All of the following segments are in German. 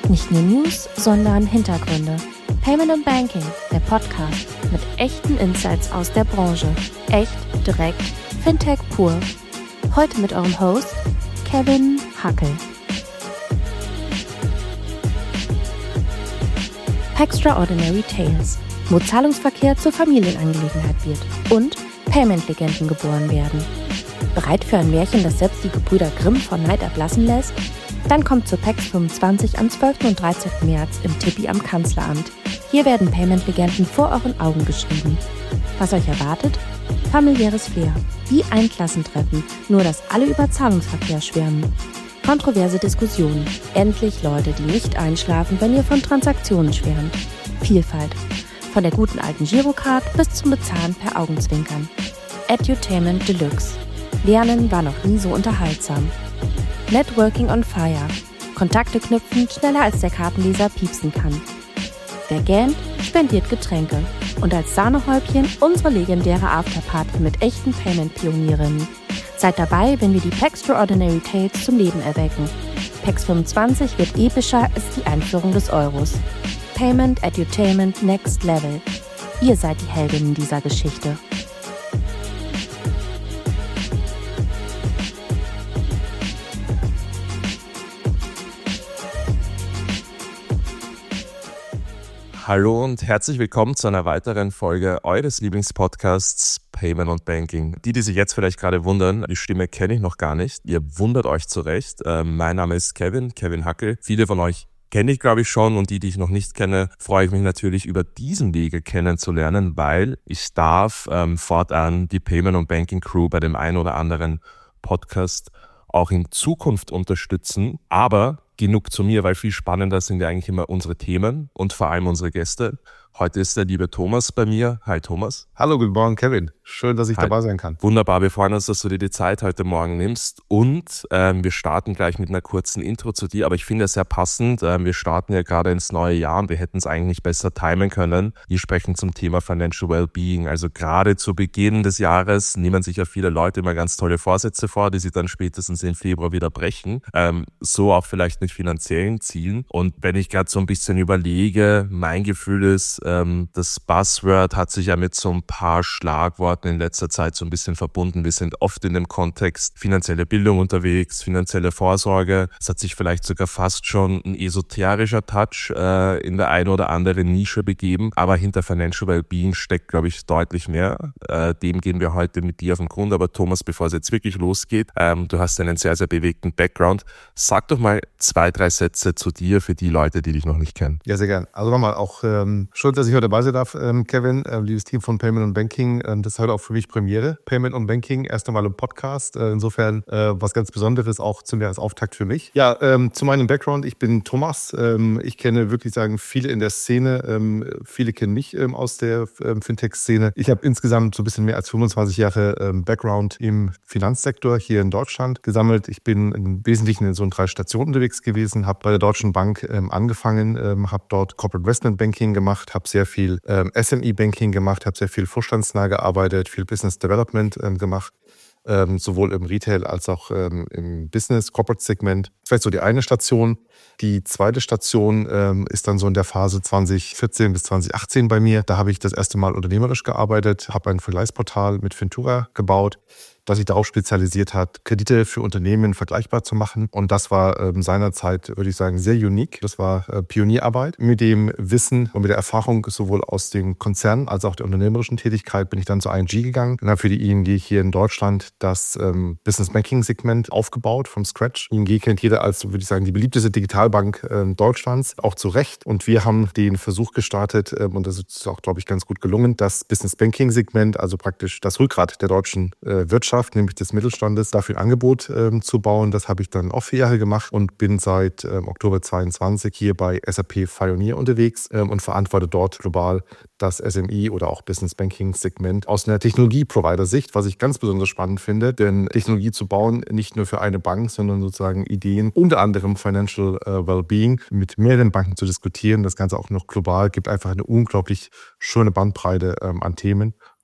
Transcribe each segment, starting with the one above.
Nicht nur News, sondern Hintergründe. Payment und Banking, der Podcast mit echten Insights aus der Branche. Echt, direkt, Fintech pur. Heute mit eurem Host Kevin Hackel. Extraordinary Tales, wo Zahlungsverkehr zur Familienangelegenheit wird und Payment-Legenden geboren werden. Bereit für ein Märchen, das selbst die Gebrüder Grimm vor Neid erblassen lässt? Dann kommt zur PEX 25 am 12. und 13. März im Tippi am Kanzleramt. Hier werden Payment-Legenden vor euren Augen geschrieben. Was euch erwartet? Familiäres Flair, wie ein Klassentreffen, nur dass alle über Zahlungsverkehr schwärmen. Kontroverse Diskussionen, endlich Leute, die nicht einschlafen, wenn ihr von Transaktionen schwärmt. Vielfalt, von der guten alten Girocard bis zum Bezahlen per Augenzwinkern. Edutainment Deluxe, Lernen war noch nie so unterhaltsam. Networking on Fire, Kontakte knüpfen schneller als der Kartenleser piepsen kann. Wer gähnt, spendiert Getränke. Und als Sahnehäubchen unsere legendäre Afterparty mit echten Payment-Pionierinnen. Seid dabei, wenn wir die Extraordinary Tales zum Leben erwecken. PEX 25 wird epischer als die Einführung des Euros. Payment, Edutainment, Next Level. Ihr seid die Heldinnen dieser Geschichte. Hallo und herzlich willkommen zu einer weiteren Folge eures Lieblingspodcasts Payment und Banking. Die sich jetzt vielleicht gerade wundern, die Stimme kenne ich noch gar nicht. Ihr wundert euch zu Recht. Mein Name ist Kevin Hackel. Viele von euch kenne ich, glaube ich, schon, und die ich noch nicht kenne, freue ich mich natürlich über diesen Wege kennenzulernen, weil ich darf fortan die Payment und Banking Crew bei dem einen oder anderen Podcast auch in Zukunft unterstützen. Aber genug zu mir, weil viel spannender sind ja eigentlich immer unsere Themen und vor allem unsere Gäste. Heute ist der liebe Thomas bei mir. Hi Thomas. Hallo, guten Morgen Kevin. Schön, dass ich dabei sein kann. Wunderbar, wir freuen uns, dass du dir die Zeit heute Morgen nimmst. Und wir starten gleich mit einer kurzen Intro zu dir. Aber ich finde es sehr passend. Wir starten ja gerade ins neue Jahr und wir hätten es eigentlich nicht besser timen können. Wir sprechen zum Thema Financial Wellbeing. Also gerade zu Beginn des Jahres nehmen sich ja viele Leute immer ganz tolle Vorsätze vor, die sie dann spätestens im Februar wieder brechen. So auch vielleicht mit finanziellen Zielen. Und wenn ich gerade so ein bisschen überlege, mein Gefühl ist, das Buzzword hat sich ja mit so ein paar Schlagworten in letzter Zeit so ein bisschen verbunden. Wir sind oft in dem Kontext finanzielle Bildung unterwegs, finanzielle Vorsorge. Es hat sich vielleicht sogar fast schon ein esoterischer Touch in der einen oder anderen Nische begeben. Aber hinter Financial Wellbeing steckt, glaube ich, deutlich mehr. Dem gehen wir heute mit dir auf den Grund. Aber Thomas, bevor es jetzt wirklich losgeht, du hast einen sehr, sehr bewegten Background. Sag doch mal 2, 3 Sätze zu dir für die Leute, die dich noch nicht kennen. Ja, sehr gern. Also nochmal auch schön, dass ich heute dabei sein darf, Kevin, liebes Team von Payment und Banking. Das ist heute auch für mich Premiere. Payment und Banking, erst einmal im Podcast. Insofern was ganz Besonderes auch zum Jahresauftakt für mich. Ja, zu meinem Background. Ich bin Thomas. Ich kenne wirklich viele in der Szene. Viele kennen mich aus der Fintech-Szene. Ich habe insgesamt so ein bisschen mehr als 25 Jahre Background im Finanzsektor hier in Deutschland gesammelt. Ich bin im Wesentlichen in so 3 Stationen unterwegs gewesen, habe bei der Deutschen Bank angefangen, habe dort Corporate Investment Banking gemacht, habe sehr viel SME-Banking gemacht, habe sehr viel vorstandsnah gearbeitet, viel Business Development gemacht, sowohl im Retail als auch im Business-Corporate-Segment. Vielleicht so die eine Station. Die zweite Station ist dann so in der Phase 2014 bis 2018 bei mir. Da habe ich das erste Mal unternehmerisch gearbeitet, habe ein Vergleichsportal mit Fintura gebaut, das sich darauf spezialisiert hat, Kredite für Unternehmen vergleichbar zu machen. Und das war seinerzeit, würde ich sagen, sehr unique. Das war Pionierarbeit. Mit dem Wissen und mit der Erfahrung sowohl aus dem Konzern als auch der unternehmerischen Tätigkeit bin ich dann zur ING gegangen und habe für die ING hier in Deutschland das Business Banking Segment aufgebaut, from scratch. ING kennt jeder als, würde ich sagen, die beliebteste Digitalbank Deutschlands, auch zu Recht. Und wir haben den Versuch gestartet, und das ist auch, glaube ich, ganz gut gelungen, das Business Banking Segment, also praktisch das Rückgrat der deutschen Wirtschaft, nämlich des Mittelstandes, dafür ein Angebot zu bauen. Das habe ich dann auch 4 Jahre gemacht und bin seit Oktober 22 hier bei SAP Pioneer unterwegs und verantworte dort global das SME oder auch Business Banking Segment aus einer Technologie-Provider-Sicht, was ich ganz besonders spannend finde, denn Technologie zu bauen, nicht nur für eine Bank, sondern sozusagen Ideen, unter anderem Financial Wellbeing, mit mehreren Banken zu diskutieren, das Ganze auch noch global, gibt einfach eine unglaublich schöne Bandbreite an Themen.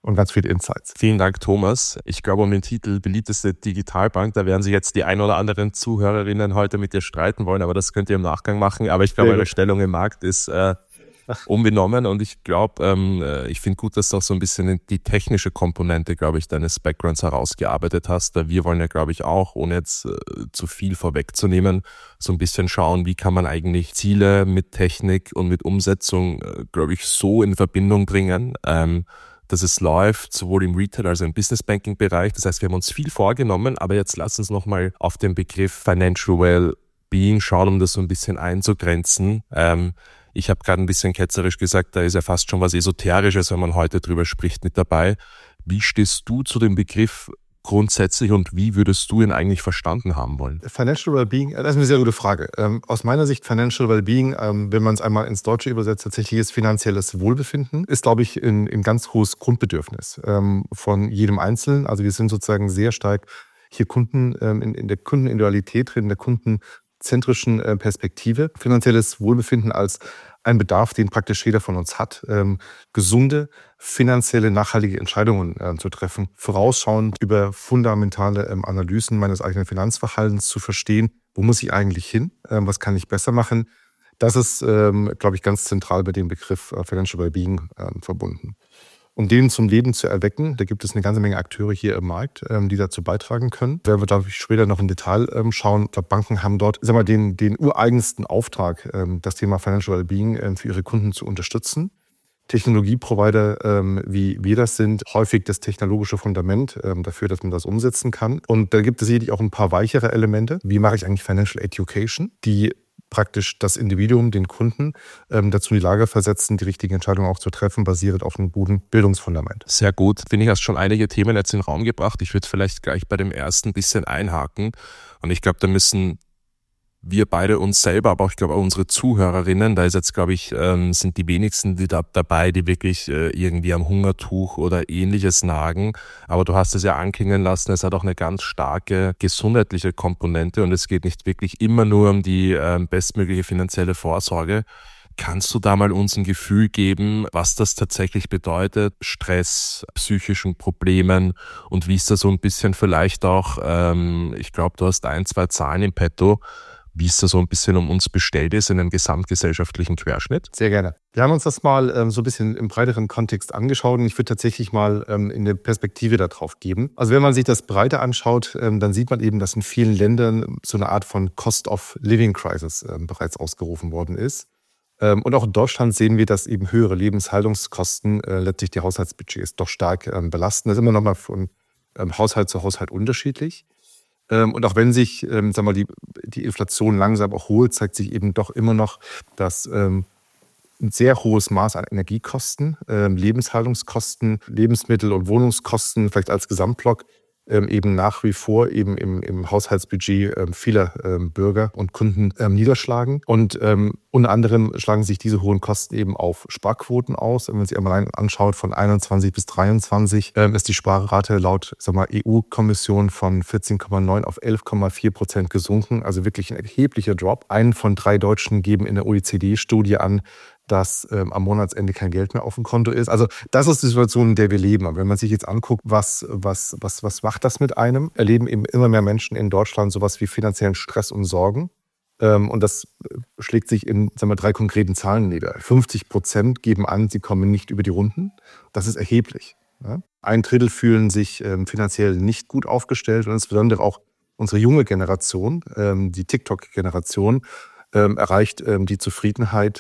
und ganz viele Insights. Vielen Dank, Thomas. Ich glaube, um den Titel beliebteste Digitalbank, da werden sich jetzt die ein oder anderen Zuhörerinnen heute mit dir streiten wollen, aber das könnt ihr im Nachgang machen. Aber ich glaube, eure Stellung im Markt ist unbenommen und ich glaube, ich finde gut, dass du auch so ein bisschen die technische Komponente, glaube ich, deines Backgrounds herausgearbeitet hast. Wir wollen ja, glaube ich, auch, ohne jetzt zu viel vorwegzunehmen, so ein bisschen schauen, wie kann man eigentlich Ziele mit Technik und mit Umsetzung, glaube ich, so in Verbindung bringen, dass es läuft, sowohl im Retail als auch im Business-Banking-Bereich. Das heißt, wir haben uns viel vorgenommen, aber jetzt lass uns nochmal auf den Begriff Financial Well-Being schauen, um das so ein bisschen einzugrenzen. Ich habe gerade ein bisschen ketzerisch gesagt, da ist ja fast schon was Esoterisches, wenn man heute drüber spricht, mit dabei. Wie stehst du zu dem Begriff grundsätzlich und wie würdest du ihn eigentlich verstanden haben wollen? Financial Wellbeing, das ist eine sehr gute Frage. Aus meiner Sicht Financial Wellbeing, wenn man es einmal ins Deutsche übersetzt, tatsächliches finanzielles Wohlbefinden, ist, glaube ich, ein ganz hohes Grundbedürfnis von jedem Einzelnen. Also wir sind sozusagen sehr stark hier Kunden in der Kundenindividualität drin, in der kundenzentrischen Perspektive. Finanzielles Wohlbefinden als ein Bedarf, den praktisch jeder von uns hat, gesunde, finanzielle, nachhaltige Entscheidungen zu treffen, vorausschauend über fundamentale Analysen meines eigenen Finanzverhaltens zu verstehen, wo muss ich eigentlich hin, was kann ich besser machen. Das ist, glaube ich, ganz zentral bei dem Begriff Financial Wellbeing verbunden. Um den zum Leben zu erwecken, da gibt es eine ganze Menge Akteure hier im Markt, die dazu beitragen können. Werden wir, glaube ich, später noch im Detail schauen. Ich glaube, Banken haben dort den ureigensten Auftrag, das Thema Financial Wellbeing für ihre Kunden zu unterstützen. Technologieprovider, wie wir das sind, häufig das technologische Fundament dafür, dass man das umsetzen kann. Und da gibt es sicherlich auch ein paar weichere Elemente. Wie mache ich eigentlich Financial Education, die praktisch das Individuum, den Kunden, dazu in die Lage versetzen, die richtige Entscheidung auch zu treffen, basierend auf einem guten Bildungsfundament. Sehr gut. Finde ich, hast schon einige Themen jetzt in den Raum gebracht. Ich würde vielleicht gleich bei dem ersten ein bisschen einhaken. Und ich glaube, da müssen wir beide uns selber, aber auch, ich glaube, auch unsere Zuhörerinnen, da ist jetzt, glaube ich, sind die wenigsten die dabei, die wirklich irgendwie am Hungertuch oder Ähnliches nagen. Aber du hast es ja anklingen lassen, es hat auch eine ganz starke gesundheitliche Komponente und es geht nicht wirklich immer nur um die bestmögliche finanzielle Vorsorge. Kannst du da mal uns ein Gefühl geben, was das tatsächlich bedeutet? Stress, psychischen Problemen und wie ist das so ein bisschen vielleicht auch, ich glaube, du hast 1, 2 Zahlen im Petto, wie es da so ein bisschen um uns bestellt ist in einem gesamtgesellschaftlichen Querschnitt? Sehr gerne. Wir haben uns das mal so ein bisschen im breiteren Kontext angeschaut und ich würde tatsächlich mal eine Perspektive darauf geben. Also wenn man sich das breiter anschaut, dann sieht man eben, dass in vielen Ländern so eine Art von Cost-of-Living-Crisis bereits ausgerufen worden ist. Und auch in Deutschland sehen wir, dass eben höhere Lebenshaltungskosten letztlich die Haushaltsbudgets doch stark belasten. Das ist immer noch mal von Haushalt zu Haushalt unterschiedlich. Und auch wenn sich die Inflation langsam auch holt, zeigt sich eben doch immer noch, dass ein sehr hohes Maß an Energiekosten, Lebenshaltungskosten, Lebensmittel- und Wohnungskosten, vielleicht als Gesamtblock, eben nach wie vor eben im Haushaltsbudget vieler Bürger und Kunden niederschlagen. Und unter anderem schlagen sich diese hohen Kosten eben auf Sparquoten aus. Wenn man sich einmal anschaut, von 21 bis 23 ist die Sparrate laut EU-Kommission von 14,9 auf 11,4% gesunken. Also wirklich ein erheblicher Drop. 1 von 3 Deutschen geben in der OECD-Studie an, dass am Monatsende kein Geld mehr auf dem Konto ist. Also das ist die Situation, in der wir leben. Aber wenn man sich jetzt anguckt, was macht das mit einem, erleben eben immer mehr Menschen in Deutschland sowas wie finanziellen Stress und Sorgen. Und das schlägt sich in 3 konkreten Zahlen nieder. 50% geben an, sie kommen nicht über die Runden. Das ist erheblich. Ja? 1/3 fühlen sich finanziell nicht gut aufgestellt und insbesondere auch unsere junge Generation, die TikTok-Generation, erreicht die Zufriedenheit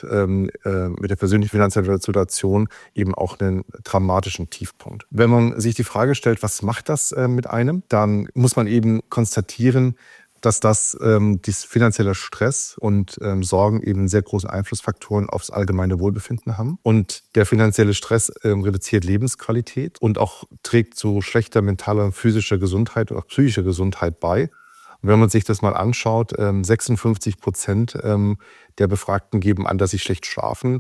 mit der persönlichen finanziellen Situation eben auch einen dramatischen Tiefpunkt. Wenn man sich die Frage stellt, was macht das mit einem, dann muss man eben konstatieren, dass das finanzieller Stress und Sorgen eben sehr große Einflussfaktoren aufs allgemeine Wohlbefinden haben. Und der finanzielle Stress reduziert Lebensqualität und auch trägt zu schlechter mentaler und physischer Gesundheit und auch psychischer Gesundheit bei. Und wenn man sich das mal anschaut, 56% der Befragten geben an, dass sie schlecht schlafen.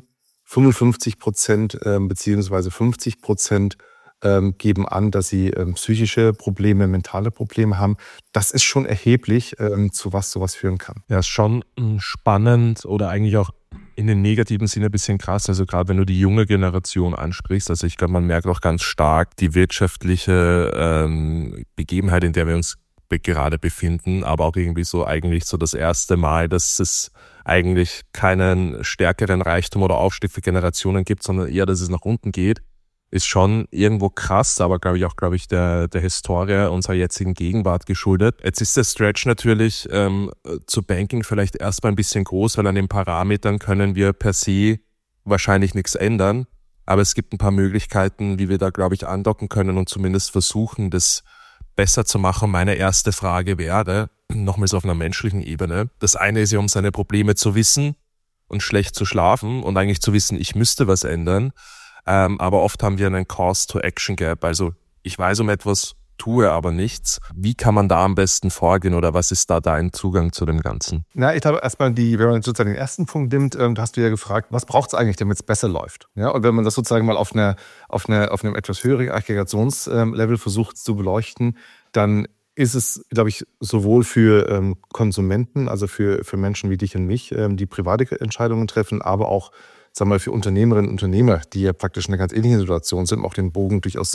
55% beziehungsweise 50% geben an, dass sie psychische Probleme, mentale Probleme haben. Das ist schon erheblich, zu was sowas führen kann. Ja, ist schon spannend oder eigentlich auch in den negativen Sinne ein bisschen krass. Also gerade wenn du die junge Generation ansprichst, also ich glaube, man merkt auch ganz stark die wirtschaftliche Begebenheit, in der wir uns gerade befinden, aber auch irgendwie so eigentlich so das erste Mal, dass es eigentlich keinen stärkeren Reichtum oder Aufstieg für Generationen gibt, sondern eher, dass es nach unten geht, ist schon irgendwo krass, aber glaube ich, der Historie unserer jetzigen Gegenwart geschuldet. Jetzt ist der Stretch natürlich zu Banking vielleicht erstmal ein bisschen groß, weil an den Parametern können wir per se wahrscheinlich nichts ändern, aber es gibt ein paar Möglichkeiten, wie wir da, glaube ich, andocken können und zumindest versuchen, das besser zu machen. Meine erste Frage wäre, nochmals auf einer menschlichen Ebene, das eine ist ja, um seine Probleme zu wissen und schlecht zu schlafen und eigentlich zu wissen, ich müsste was ändern, aber oft haben wir einen Cause-to-Action-Gap, also ich weiß um etwas, tue aber nichts. Wie kann man da am besten vorgehen oder was ist da dein Zugang zu dem Ganzen? Na, ich glaube erstmal, wenn man sozusagen den ersten Punkt nimmt, hast du ja gefragt, was braucht es eigentlich, damit es besser läuft? Ja, und wenn man das sozusagen mal auf einem etwas höheren Aggregationslevel versucht zu beleuchten, dann ist es, glaube ich, sowohl für Konsumenten, also für Menschen wie dich und mich, die private Entscheidungen treffen, aber auch, sagen wir mal, für Unternehmerinnen und Unternehmer, die ja praktisch in einer ganz ähnlichen Situation sind, um auch den Bogen durchaus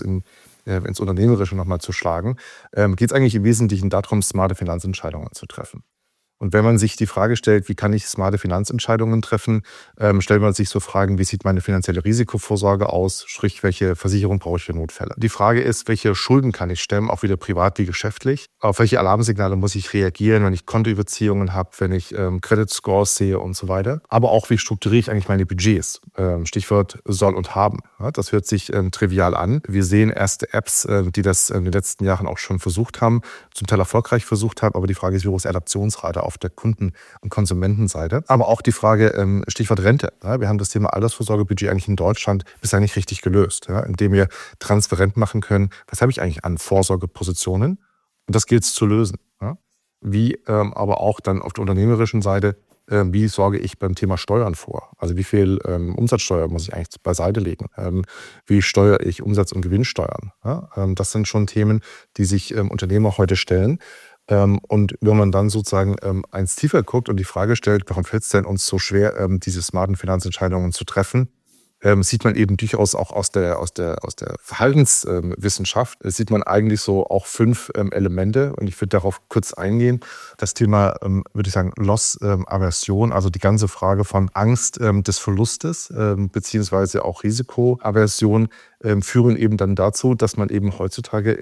ins Unternehmerische nochmal zu schlagen, geht es eigentlich im Wesentlichen darum, smarte Finanzentscheidungen zu treffen. Und wenn man sich die Frage stellt, wie kann ich smarte Finanzentscheidungen treffen, stellt man sich so Fragen, wie sieht meine finanzielle Risikovorsorge aus, sprich, welche Versicherung brauche ich für Notfälle. Die Frage ist, welche Schulden kann ich stemmen, auch wieder privat wie geschäftlich. Auf welche Alarmsignale muss ich reagieren, wenn ich Kontoüberziehungen habe, wenn ich Credit Scores sehe und so weiter. Aber auch, wie strukturiere ich eigentlich meine Budgets. Stichwort soll und haben. Ja, das hört sich trivial an. Wir sehen erste Apps, die das in den letzten Jahren auch schon versucht haben, zum Teil erfolgreich versucht haben, aber die Frage ist, wie hoch ist die Adaptionsrate auf der Kunden- und Konsumentenseite. Aber auch die Frage, Stichwort Rente. Ja, wir haben das Thema Altersvorsorgebudget eigentlich in Deutschland bisher nicht richtig gelöst, ja, indem wir transparent machen können, was habe ich eigentlich an Vorsorgepositionen? Und das gilt es zu lösen. Ja. Wie aber auch dann auf der unternehmerischen Seite, wie sorge ich beim Thema Steuern vor? Also wie viel Umsatzsteuer muss ich eigentlich beiseite legen? Wie steuere ich Umsatz- und Gewinnsteuern? Ja, das sind schon Themen, die sich Unternehmer heute stellen. Und wenn man dann sozusagen eins tiefer guckt und die Frage stellt, warum fällt es denn uns so schwer, diese smarten Finanzentscheidungen zu treffen, sieht man eben durchaus auch aus der Verhaltenswissenschaft, sieht man eigentlich so auch 5 Elemente. Und ich würde darauf kurz eingehen. Das Thema, würde ich sagen, Loss-Aversion, also die ganze Frage von Angst des Verlustes, beziehungsweise auch Risikoaversion, führen eben dann dazu, dass man eben heutzutage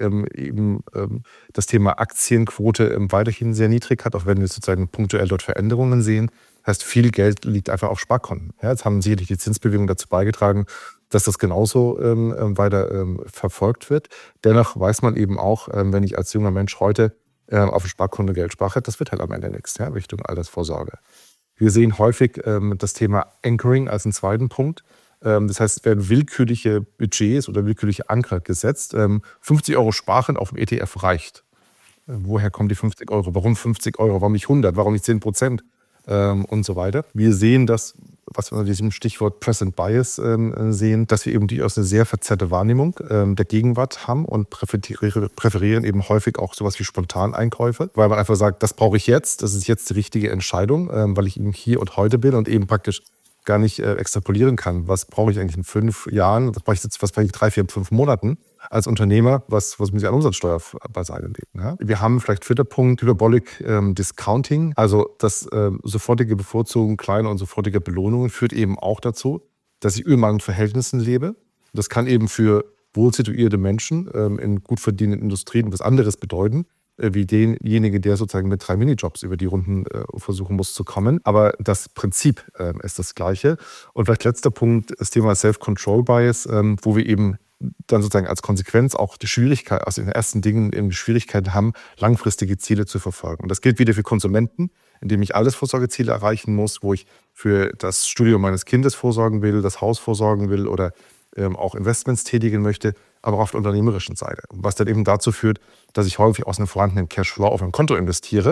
das Thema Aktienquote weiterhin sehr niedrig hat, auch wenn wir sozusagen punktuell dort Veränderungen sehen. Das heißt, viel Geld liegt einfach auf Sparkonten. Ja, jetzt haben sicherlich die Zinsbewegungen dazu beigetragen, dass das genauso weiter verfolgt wird. Dennoch weiß man eben auch, wenn ich als junger Mensch heute auf dem Sparkonto Geld spare, das wird halt am Ende nichts, ja, Richtung Altersvorsorge. Wir sehen häufig das Thema Anchoring als einen zweiten Punkt. Das heißt, es werden willkürliche Budgets oder willkürliche Anker gesetzt. 50 € sparen auf dem ETF reicht. Woher kommen die 50 €? Warum 50 €? Warum nicht 100? Warum nicht 10%? Und so weiter. Wir sehen das, was wir unter diesem Stichwort Present Bias sehen, dass wir eben durchaus eine sehr verzerrte Wahrnehmung der Gegenwart haben und präferieren eben häufig auch sowas wie Spontaneinkäufe, weil man einfach sagt, das brauche ich jetzt, das ist jetzt die richtige Entscheidung, weil ich eben hier und heute bin und eben praktisch gar nicht extrapolieren kann. Was brauche ich eigentlich in 5 Jahren? Was brauche ich 3, 4, 5 Monaten als Unternehmer? Was muss ich an Umsatzsteuer beiseite legen? Ja? Wir haben vielleicht 4. Punkt, Hyperbolic Discounting. Also das sofortige Bevorzugen kleiner und sofortiger Belohnungen führt eben auch dazu, dass ich über meinen Verhältnissen lebe. Das kann eben für wohl situierte Menschen in gut verdienenden Industrien was anderes bedeuten, wie denjenige, der sozusagen mit 3 Minijobs über die Runden versuchen muss zu kommen. Aber das Prinzip ist das Gleiche. Und vielleicht letzter Punkt, das Thema Self-Control-Bias, wo wir eben dann sozusagen als Konsequenz auch die Schwierigkeit, aus den ersten Dingen eben die Schwierigkeit haben, langfristige Ziele zu verfolgen. Und das gilt wieder für Konsumenten, indem ich Altersvorsorgeziele erreichen muss, wo ich für das Studium meines Kindes vorsorgen will, das Haus vorsorgen will oder auch Investments tätigen möchte, aber auch auf der unternehmerischen Seite. Was dann eben dazu führt, dass ich häufig aus einem vorhandenen Cashflow auf ein Konto investiere,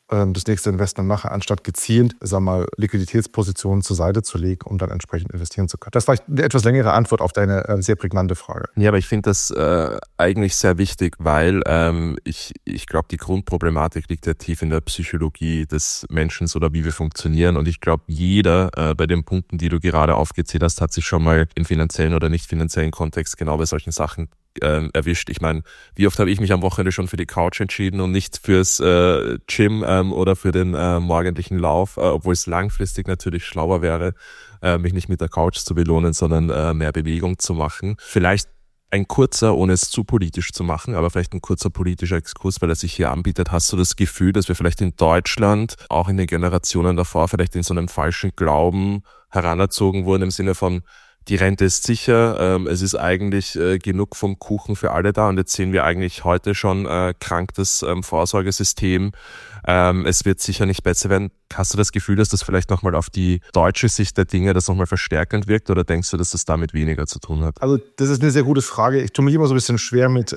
das nächste Investment mache, anstatt gezielt, Liquiditätspositionen zur Seite zu legen, um dann entsprechend investieren zu können. Das war eine etwas längere Antwort auf deine sehr prägnante Frage. Ja, aber ich finde das eigentlich sehr wichtig, weil ich glaube, die Grundproblematik liegt ja tief in der Psychologie des Menschen oder wie wir funktionieren. Und ich glaube, jeder bei den Punkten, die du gerade aufgezählt hast, hat sich schon mal im finanziellen oder nicht finanziellen Kontext genau bei solchen Sachen erwischt. Ich meine, wie oft habe ich mich am Wochenende schon für die Couch entschieden und nicht fürs Gym oder für den morgendlichen Lauf, obwohl es langfristig natürlich schlauer wäre, mich nicht mit der Couch zu belohnen, sondern mehr Bewegung zu machen. Vielleicht ein kurzer, ohne es zu politisch zu machen, aber vielleicht ein kurzer politischer Exkurs, weil er sich hier anbietet. Hast du das Gefühl, dass wir vielleicht in Deutschland, auch in den Generationen davor, vielleicht in so einem falschen Glauben heranerzogen wurden im Sinne von, die Rente ist sicher, es ist eigentlich genug vom Kuchen für alle da und jetzt sehen wir eigentlich heute schon krank das Vorsorgesystem. Es wird sicher nicht besser werden. Hast du das Gefühl, dass das vielleicht nochmal auf die deutsche Sicht der Dinge das nochmal verstärkend wirkt oder denkst du, dass das damit weniger zu tun hat? Also das ist eine sehr gute Frage. Ich tue mich immer so ein bisschen schwer mit,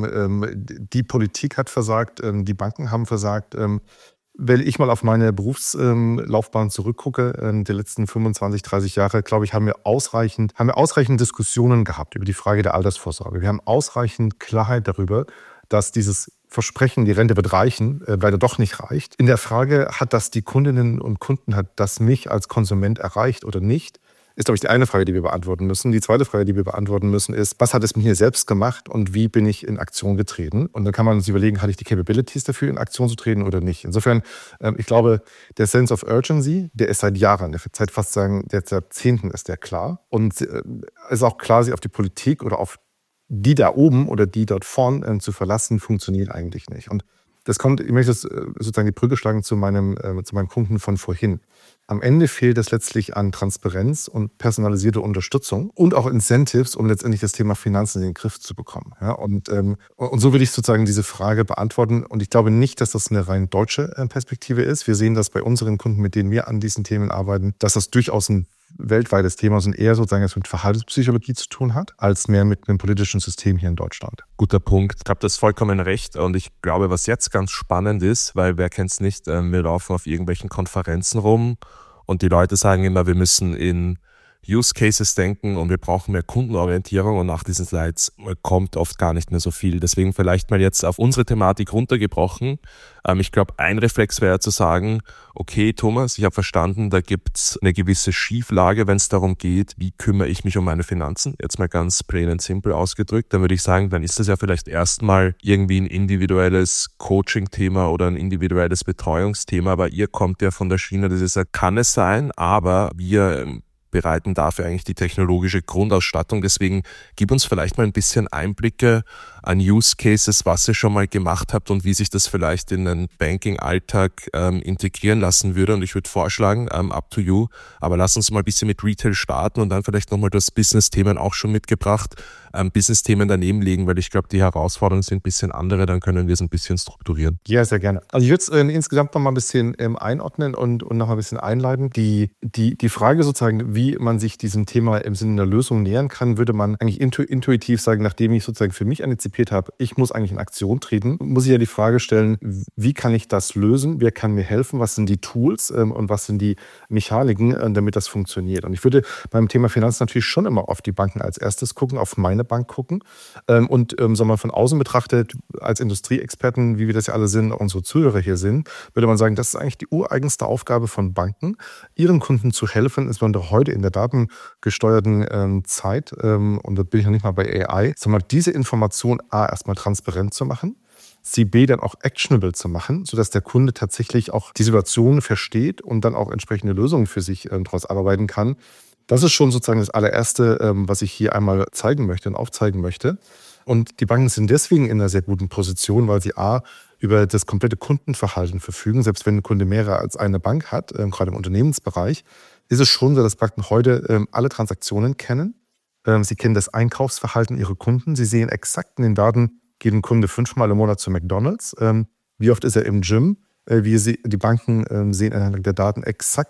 die Politik hat versagt, die Banken haben versagt. Wenn ich mal auf meine Berufslaufbahn zurückgucke, die letzten 25, 30 Jahre, glaube ich, haben wir ausreichend Diskussionen gehabt über die Frage der Altersvorsorge. Wir haben ausreichend Klarheit darüber, dass dieses Versprechen, die Rente wird reichen, leider doch nicht reicht. In der Frage, hat das die Kundinnen und Kunden, hat das mich als Konsument erreicht oder nicht, ist, glaube ich, die eine Frage, die wir beantworten müssen. Die zweite Frage, die wir beantworten müssen, ist, was hat es mit mir selbst gemacht und wie bin ich in Aktion getreten? Und dann kann man sich überlegen, hatte ich die Capabilities dafür, in Aktion zu treten oder nicht? Insofern, ich glaube, der Sense of Urgency, der ist seit Jahren, seit fast sagen, seit Jahrzehnten ist der klar. Und es ist auch klar, sich auf die Politik oder auf die da oben oder die dort vorn zu verlassen, funktioniert eigentlich nicht. Und das kommt, ich möchte sozusagen die Brücke schlagen zu meinem Kunden von vorhin. Am Ende fehlt es letztlich an Transparenz und personalisierte Unterstützung und auch Incentives, um letztendlich das Thema Finanzen in den Griff zu bekommen. Ja, und so will ich sozusagen diese Frage beantworten. Und ich glaube nicht, dass das eine rein deutsche Perspektive ist. Wir sehen das bei unseren Kunden, mit denen wir an diesen Themen arbeiten, dass das durchaus ein weltweites Thema ist und eher sozusagen mit Verhaltenspsychologie zu tun hat, als mehr mit einem politischen System hier in Deutschland. Guter Punkt. Ich habe das vollkommen recht und ich glaube, was jetzt ganz spannend ist, weil wer kennt es nicht, wir laufen auf irgendwelchen Konferenzen rum und die Leute sagen immer, wir müssen in Use Cases denken und wir brauchen mehr Kundenorientierung und nach diesen Slides kommt oft gar nicht mehr so viel. Deswegen vielleicht mal jetzt auf unsere Thematik runtergebrochen. Ich glaube, ein Reflex wäre zu sagen, okay Thomas, ich habe verstanden, da gibt's eine gewisse Schieflage, wenn es darum geht, wie kümmere ich mich um meine Finanzen. Jetzt mal ganz plain and simple ausgedrückt. Dann würde ich sagen, dann ist das ja vielleicht erstmal irgendwie ein individuelles Coaching-Thema oder ein individuelles Betreuungsthema, aber ihr kommt ja von der Schiene, das ist ja, kann es sein, aber wir bereiten dafür eigentlich die technologische Grundausstattung. Deswegen gib uns vielleicht mal ein bisschen Einblicke an Use Cases, was ihr schon mal gemacht habt und wie sich das vielleicht in den Banking-Alltag integrieren lassen würde. Und ich würde vorschlagen, up to you, aber lass uns mal ein bisschen mit Retail starten und dann vielleicht nochmal das Business-Themen auch schon mitgebracht, Business-Themen daneben legen, weil ich glaube, die Herausforderungen sind ein bisschen andere, dann können wir es ein bisschen strukturieren. Ja, sehr gerne. Also ich würde es insgesamt noch mal ein bisschen einordnen und noch mal ein bisschen einleiten. Die Frage sozusagen, wie man sich diesem Thema im Sinne einer Lösung nähern kann, würde man eigentlich intuitiv sagen, nachdem ich sozusagen für mich antizipiert habe, ich muss eigentlich in Aktion treten, muss ich ja die Frage stellen, wie kann ich das lösen, wer kann mir helfen, was sind die Tools und was sind die Mechaniken, damit das funktioniert. Und ich würde beim Thema Finanzen natürlich schon immer auf die Banken als erstes gucken, auf meine Bank gucken und so mal von außen betrachtet, als Industrieexperten, wie wir das ja alle sind, unsere Zuhörer hier sind, würde man sagen, das ist eigentlich die ureigenste Aufgabe von Banken, ihren Kunden zu helfen, insbesondere heute in der datengesteuerten Zeit, und da bin ich noch nicht mal bei AI, sondern diese Information A, erstmal transparent zu machen, sie B, dann auch actionable zu machen, sodass der Kunde tatsächlich auch die Situation versteht und dann auch entsprechende Lösungen für sich daraus arbeiten kann. Das ist schon sozusagen das allererste, was ich hier einmal zeigen möchte und aufzeigen möchte. Und die Banken sind deswegen in einer sehr guten Position, weil sie A, über das komplette Kundenverhalten verfügen. Selbst wenn ein Kunde mehrere als eine Bank hat, gerade im Unternehmensbereich, ist es schon so, dass Banken heute alle Transaktionen kennen. Sie kennen das Einkaufsverhalten ihrer Kunden. Sie sehen exakt in den Daten, geht ein Kunde 5-mal im Monat zu McDonald's. Wie oft ist er im Gym? Die Banken sehen anhand der Daten exakt,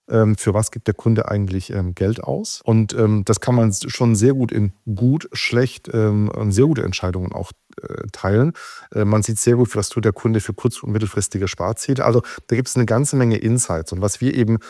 für was gibt der Kunde eigentlich Geld aus. Und das kann man schon sehr gut in gut, schlecht und sehr gute Entscheidungen auch teilen. Man sieht sehr gut, was tut der Kunde für kurz- und mittelfristige Sparziele. Also da gibt es eine ganze Menge Insights. Und was wir eben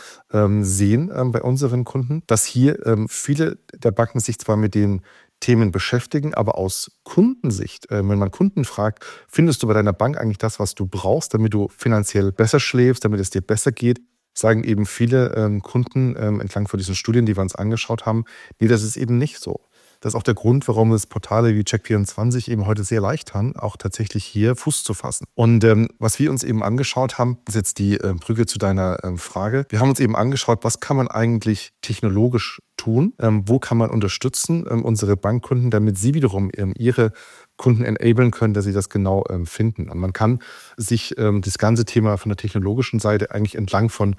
sehen bei unseren Kunden, dass hier viele der Banken sich zwar mit den Themen beschäftigen, aber aus Kundensicht, wenn man Kunden fragt, findest du bei deiner Bank eigentlich das, was du brauchst, damit du finanziell besser schläfst, damit es dir besser geht, sagen eben viele Kunden entlang von diesen Studien, die wir uns angeschaut haben, nee, das ist eben nicht so. Das ist auch der Grund, warum es Portale wie Check24 eben heute sehr leicht haben, auch tatsächlich hier Fuß zu fassen. Und was wir uns eben angeschaut haben, ist jetzt die Brücke zu deiner Frage. Wir haben uns eben angeschaut, was kann man eigentlich technologisch tun? Wo kann man unterstützen unsere Bankkunden, damit sie wiederum ihre Kunden enablen können, dass sie das genau finden. Und man kann sich das ganze Thema von der technologischen Seite eigentlich entlang von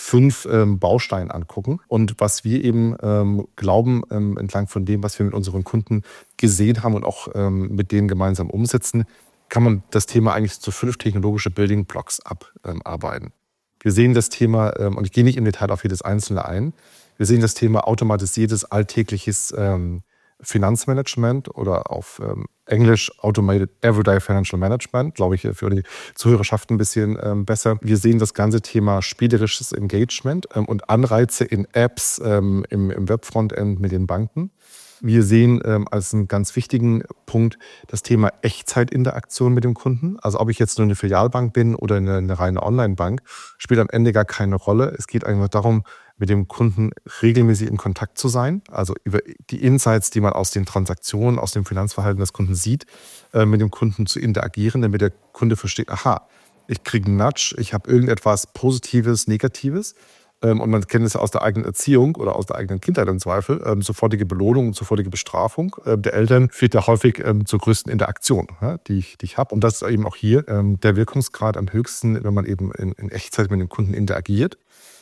5 Bausteinen angucken. Und was wir eben glauben, entlang von dem, was wir mit unseren Kunden gesehen haben und auch mit denen gemeinsam umsetzen, kann man das Thema eigentlich zu 5 technologische Building Blocks abarbeiten. Wir sehen das Thema, und ich gehe nicht im Detail auf jedes einzelne ein, wir sehen das Thema automatisiertes, alltägliches Finanzmanagement oder auf Englisch Automated Everyday Financial Management, glaube ich, für die Zuhörerschaft ein bisschen besser. Wir sehen das ganze Thema spielerisches Engagement und Anreize in Apps im Webfrontend mit den Banken. Wir sehen als einen ganz wichtigen Punkt das Thema Echtzeitinteraktion mit dem Kunden. Also ob ich jetzt nur eine Filialbank bin oder eine reine Online-Bank, spielt am Ende gar keine Rolle. Es geht einfach darum, mit dem Kunden regelmäßig in Kontakt zu sein, also über die Insights, die man aus den Transaktionen, aus dem Finanzverhalten des Kunden sieht, mit dem Kunden zu interagieren, damit der Kunde versteht, aha, ich kriege einen Nudge, ich habe irgendetwas Positives, Negatives. Und man kennt es ja aus der eigenen Erziehung oder aus der eigenen Kindheit im Zweifel, sofortige Belohnung und sofortige Bestrafung der Eltern führt ja häufig zur größten Interaktion, die ich habe. Und das ist eben auch hier der Wirkungsgrad am höchsten, wenn man eben in Echtzeit mit dem Kunden interagiert.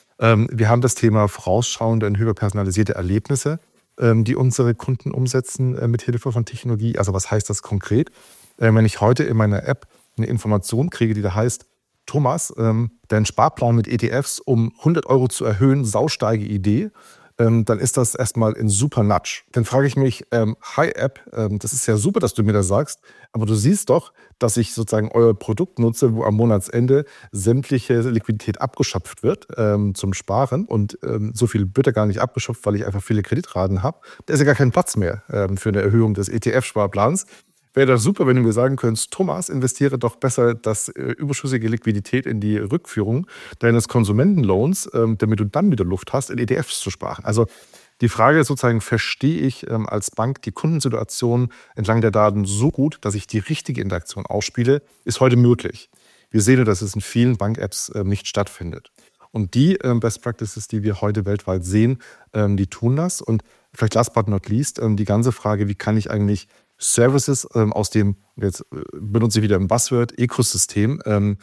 Wir haben das Thema vorausschauende und hyperpersonalisierte Erlebnisse, die unsere Kunden umsetzen mit Hilfe von Technologie. Also was heißt das konkret? Wenn ich heute in meiner App eine Information kriege, die da heißt, Thomas, dein Sparplan mit ETFs um 100 € zu erhöhen, sausteige Idee, dann ist das erstmal ein super Nudge. Dann frage ich mich, hi App, das ist ja super, dass du mir das sagst, aber du siehst doch, dass ich sozusagen euer Produkt nutze, wo am Monatsende sämtliche Liquidität abgeschöpft wird zum Sparen und so viel wird ja gar nicht abgeschöpft, weil ich einfach viele Kreditraten habe. Da ist ja gar kein Platz mehr für eine Erhöhung des ETF-Sparplans. Wäre das super, wenn du mir sagen könntest, Thomas, investiere doch besser das überschüssige Liquidität in die Rückführung deines Konsumentenlohns, damit du dann wieder Luft hast, in ETFs zu sparen. Also die Frage ist sozusagen, verstehe ich als Bank die Kundensituation entlang der Daten so gut, dass ich die richtige Interaktion ausspiele, ist heute möglich. Wir sehen, dass es in vielen Bank-Apps nicht stattfindet. Und die Best Practices, die wir heute weltweit sehen, die tun das. Und vielleicht last but not least, die ganze Frage, wie kann ich eigentlich Services aus dem, jetzt benutze ich wieder ein Buzzword, Ökosystem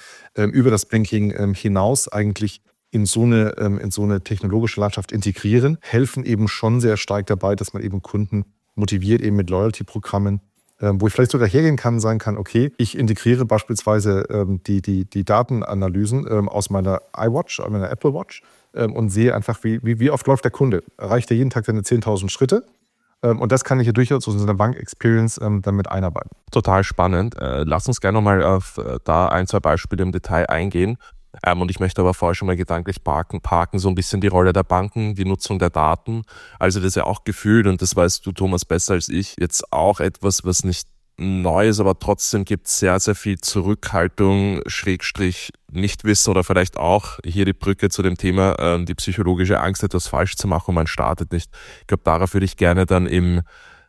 über das Banking hinaus eigentlich in so eine technologische Landschaft integrieren, helfen eben schon sehr stark dabei, dass man eben Kunden motiviert, eben mit Loyalty-Programmen, wo ich vielleicht sogar hergehen kann, sagen kann, okay, ich integriere beispielsweise die Datenanalysen aus meiner iWatch, meiner Apple Watch und sehe einfach, wie oft läuft der Kunde. Erreicht er jeden Tag seine 10.000 Schritte? Und das kann ich ja durchaus in so einer Bank-Experience damit einarbeiten. Total spannend. Lass uns gerne nochmal auf da 1, 2 Beispiele im Detail eingehen. Und ich möchte aber vorher schon mal gedanklich parken, so ein bisschen die Rolle der Banken, die Nutzung der Daten. Also das ist ja auch gefühlt, und das weißt du, Thomas, besser als ich, jetzt auch etwas, was nicht neu ist, aber trotzdem gibt es sehr, sehr viel Zurückhaltung, Schrägstrich Nichtwissen oder vielleicht auch hier die Brücke zu dem Thema, die psychologische Angst, etwas falsch zu machen und man startet nicht. Ich glaube, darauf würde ich gerne dann im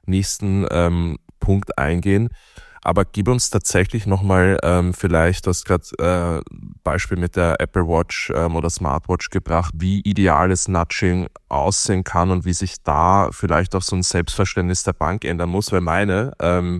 nächsten Punkt eingehen. Aber gib uns tatsächlich nochmal vielleicht, du hast gerade Beispiel mit der Apple Watch oder Smartwatch gebracht, wie ideales Nudging aussehen kann und wie sich da vielleicht auch so ein Selbstverständnis der Bank ändern muss, weil meine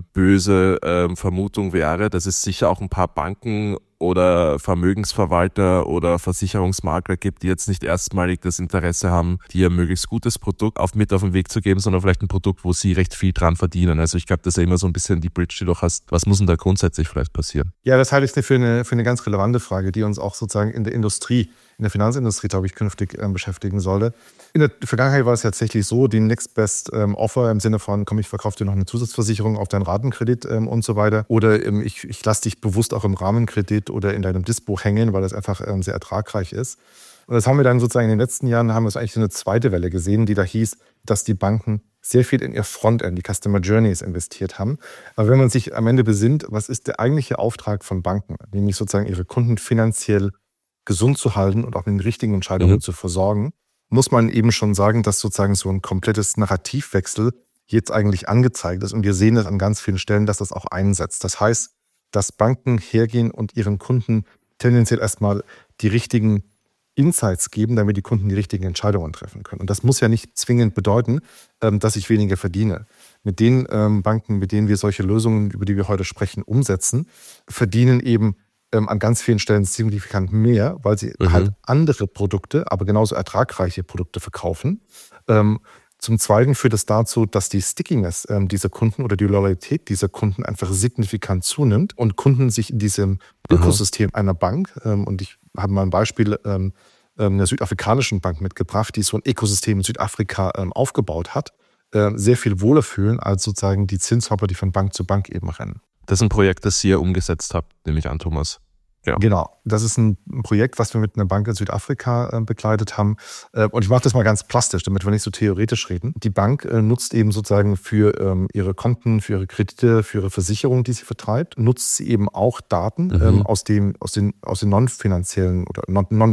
böse Vermutung wäre, dass es sicher auch ein paar Banken oder Vermögensverwalter oder Versicherungsmakler gibt, die jetzt nicht erstmalig das Interesse haben, dir ein möglichst gutes Produkt mit auf den Weg zu geben, sondern vielleicht ein Produkt, wo sie recht viel dran verdienen. Also ich glaube, das ist ja immer so ein bisschen die Bridge, die du hast. Was muss denn da grundsätzlich vielleicht passieren? Ja, das halte ich für eine ganz relevante Frage, die uns auch sozusagen in der Industrie in der Finanzindustrie, glaube ich, künftig beschäftigen sollte. In der Vergangenheit war es tatsächlich so, die Next Best Offer im Sinne von, komm, ich verkaufe dir noch eine Zusatzversicherung auf deinen Ratenkredit und so weiter. Oder ich lasse dich bewusst auch im Rahmenkredit oder in deinem Dispo hängen, weil das einfach sehr ertragreich ist. Und das haben wir dann sozusagen in den letzten Jahren, haben wir eigentlich so eine zweite Welle gesehen, die da hieß, dass die Banken sehr viel in ihr Frontend, die Customer Journeys investiert haben. Aber wenn man sich am Ende besinnt, was ist der eigentliche Auftrag von Banken? Nämlich sozusagen ihre Kunden finanziell gesund zu halten und auch mit den richtigen Entscheidungen zu versorgen, muss man eben schon sagen, dass sozusagen so ein komplettes Narrativwechsel jetzt eigentlich angezeigt ist. Und wir sehen das an ganz vielen Stellen, dass das auch einsetzt. Das heißt, dass Banken hergehen und ihren Kunden tendenziell erstmal die richtigen Insights geben, damit die Kunden die richtigen Entscheidungen treffen können. Und das muss ja nicht zwingend bedeuten, dass ich weniger verdiene. Mit den Banken, mit denen wir solche Lösungen, über die wir heute sprechen, umsetzen, verdienen eben an ganz vielen Stellen signifikant mehr, weil sie halt andere Produkte, aber genauso ertragreiche Produkte verkaufen. Zum Zweiten führt es dazu, dass die Stickiness dieser Kunden oder die Loyalität dieser Kunden einfach signifikant zunimmt und Kunden sich in diesem Ökosystem einer Bank, und ich habe mal ein Beispiel einer südafrikanischen Bank mitgebracht, die so ein Ökosystem in Südafrika aufgebaut hat, sehr viel wohler fühlen als sozusagen die Zinshopper, die von Bank zu Bank eben rennen. Das ist ein Projekt, das ihr umgesetzt habt, nehme ich an, Thomas. Ja. Genau, das ist ein Projekt, was wir mit einer Bank in Südafrika begleitet haben. Und ich mache das mal ganz plastisch, damit wir nicht so theoretisch reden. Die Bank nutzt eben sozusagen für ihre Konten, für ihre Kredite, für ihre Versicherungen, die sie vertreibt, nutzt sie eben auch Daten aus den non-finanziellen oder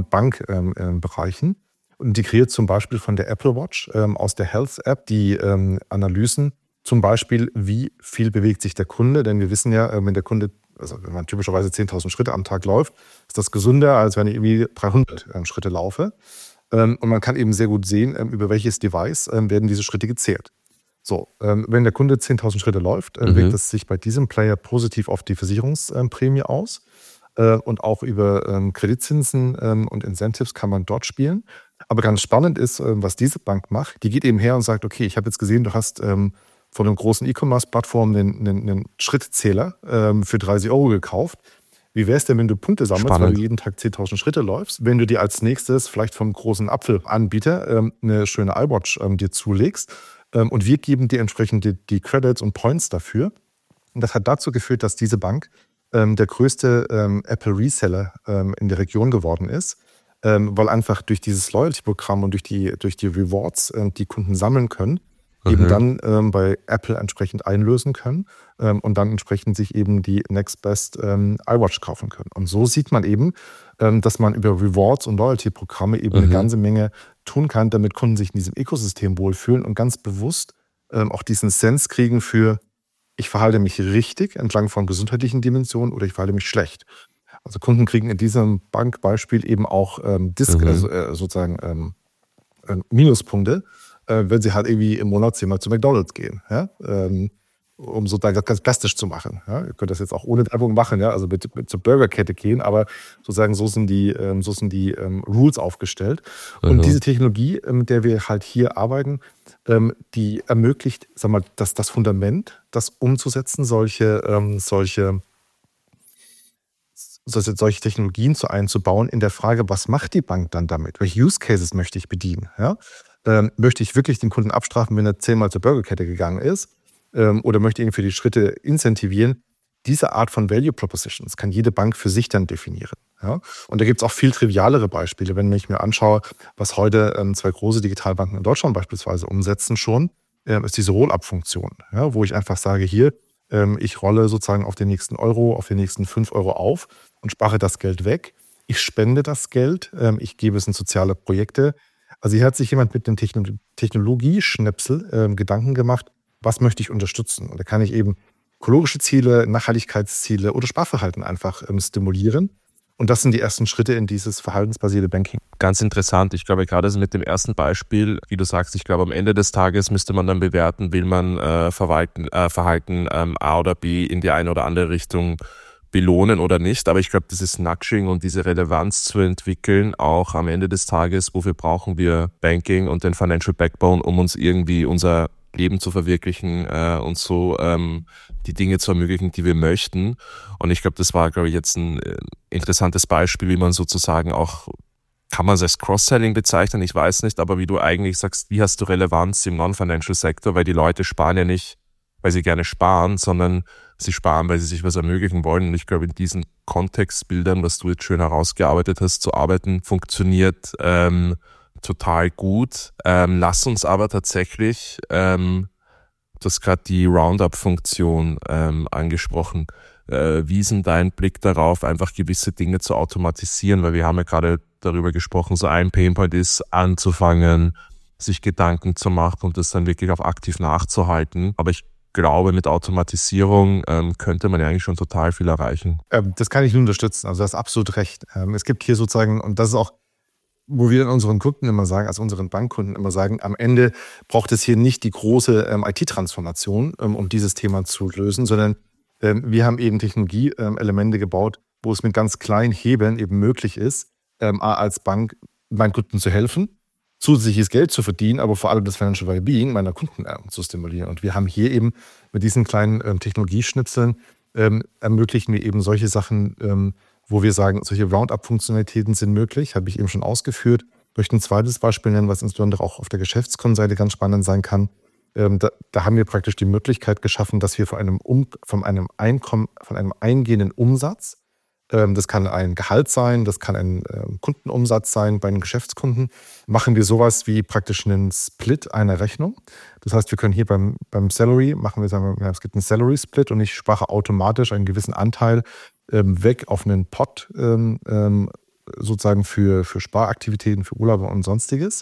Non-Bank-Bereichen und integriert zum Beispiel von der Apple Watch aus der Health-App die Analysen, zum Beispiel, wie viel bewegt sich der Kunde, denn wir wissen ja, wenn man typischerweise 10.000 Schritte am Tag läuft, ist das gesünder, als wenn ich irgendwie 300 Schritte laufe. Und man kann eben sehr gut sehen, über welches Device werden diese Schritte gezählt. So, wenn der Kunde 10.000 Schritte läuft, wirkt es sich bei diesem Player positiv auf die Versicherungsprämie aus. Und auch über Kreditzinsen und Incentives kann man dort spielen. Aber ganz spannend ist, was diese Bank macht. Die geht eben her und sagt, okay, ich habe jetzt gesehen, du hast von einer großen E-Commerce-Plattform einen Schrittzähler für 30 € gekauft. Wie wäre es denn, wenn du Punkte sammelst, weil du jeden Tag 10.000 Schritte läufst, wenn du dir als nächstes vielleicht vom großen Apfelanbieter eine schöne iWatch dir zulegst und wir geben dir entsprechend die Credits und Points dafür. Und das hat dazu geführt, dass diese Bank der größte Apple-Reseller in der Region geworden ist, weil einfach durch dieses Loyalty-Programm und durch die Rewards die Kunden sammeln können, eben dann bei Apple entsprechend einlösen können und dann entsprechend sich eben die Next Best iWatch kaufen können. Und so sieht man eben, dass man über Rewards und Loyalty-Programme eben eine ganze Menge tun kann, damit Kunden sich in diesem Ökosystem wohlfühlen und ganz bewusst auch diesen Sense kriegen für, ich verhalte mich richtig entlang von gesundheitlichen Dimensionen oder ich verhalte mich schlecht. Also Kunden kriegen in diesem Bankbeispiel eben auch sozusagen Minuspunkte, wenn sie halt irgendwie im Monat 10-mal zu McDonald's gehen, ja? Um so das ganz plastisch zu machen. Ja? Ihr könnt das jetzt auch ohne Werbung machen, ja? Also mit zur Burgerkette gehen, aber sozusagen so sind die Rules aufgestellt. Und diese Technologie, mit der wir halt hier arbeiten, die ermöglicht, sag mal, das Fundament, das umzusetzen, solche Technologien einzubauen in der Frage, was macht die Bank dann damit? Welche Use Cases möchte ich bedienen? Ja? Möchte ich wirklich den Kunden abstrafen, wenn er 10-mal zur Burgerkette gegangen ist? Oder möchte ich ihn für die Schritte incentivieren? Diese Art von Value Propositions kann jede Bank für sich dann definieren. Ja? Und da gibt es auch viel trivialere Beispiele. Wenn ich mir anschaue, was heute 2 große Digitalbanken in Deutschland beispielsweise umsetzen schon, ist diese Roll-Up-Funktion, ja? Wo ich einfach sage, hier, ich rolle sozusagen auf den nächsten Euro, auf den nächsten 5 € auf und spare das Geld weg. Ich spende das Geld, ich gebe es in soziale Projekte. Also hier hat sich jemand mit dem Technologieschnipsel Gedanken gemacht, was möchte ich unterstützen? Und da kann ich eben ökologische Ziele, Nachhaltigkeitsziele oder Sparverhalten einfach stimulieren. Und das sind die ersten Schritte in dieses verhaltensbasierte Banking. Ganz interessant. Ich glaube, gerade mit dem ersten Beispiel, wie du sagst, ich glaube, am Ende des Tages müsste man dann bewerten, will man Verhalten A oder B in die eine oder andere Richtung belohnen oder nicht. Aber ich glaube, dieses Nudging und diese Relevanz zu entwickeln, auch am Ende des Tages, wofür brauchen wir Banking und den Financial Backbone, um uns irgendwie unser Leben zu verwirklichen und so die Dinge zu ermöglichen, die wir möchten. Und ich glaube, das war, glaube ich, jetzt ein interessantes Beispiel, wie man sozusagen auch kann man es als Cross-Selling bezeichnen? Ich weiß nicht, aber wie du eigentlich sagst, wie hast du Relevanz im Non-Financial-Sektor? Weil die Leute sparen ja nicht, weil sie gerne sparen, sondern sie sparen, weil sie sich was ermöglichen wollen. Und ich glaube, in diesen Kontextbildern, was du jetzt schön herausgearbeitet hast, zu arbeiten, funktioniert total gut. Lass uns aber tatsächlich, du hast gerade die Roundup-Funktion angesprochen. Wie ist denn dein Blick darauf, einfach gewisse Dinge zu automatisieren? Weil wir haben ja gerade darüber gesprochen, so ein Painpoint ist, anzufangen, sich Gedanken zu machen und das dann wirklich auch aktiv nachzuhalten. Aber ich glaube, mit Automatisierung könnte man ja eigentlich schon total viel erreichen. Das kann ich nur unterstützen. Also du hast absolut recht. Es gibt hier sozusagen, und das ist auch, wo wir unseren Kunden immer sagen, also unseren Bankkunden immer sagen, am Ende braucht es hier nicht die große IT-Transformation, um dieses Thema zu lösen, sondern wir haben eben Technologie-Elemente gebaut, wo es mit ganz kleinen Hebeln eben möglich ist, als Bank meinen Kunden zu helfen, zusätzliches Geld zu verdienen, aber vor allem das Financial Wellbeing meiner Kunden zu stimulieren. Und wir haben hier eben mit diesen kleinen Technologieschnipseln ermöglichen wir eben solche Sachen, wo wir sagen, solche Roundup-Funktionalitäten sind möglich, habe ich eben schon ausgeführt. Ich möchte ein zweites Beispiel nennen, was insbesondere auch auf der Geschäftskundenseite ganz spannend sein kann. Da haben wir praktisch die Möglichkeit geschaffen, dass wir von einem eingehenden Umsatz, das kann ein Gehalt sein, das kann ein Kundenumsatz sein bei einem Geschäftskunden, machen wir sowas wie praktisch einen Split einer Rechnung. Das heißt, wir können hier beim Salary sagen wir, es gibt einen Salary Split und ich spare automatisch einen gewissen Anteil weg auf einen Pot sozusagen für Sparaktivitäten, für Urlaube und Sonstiges.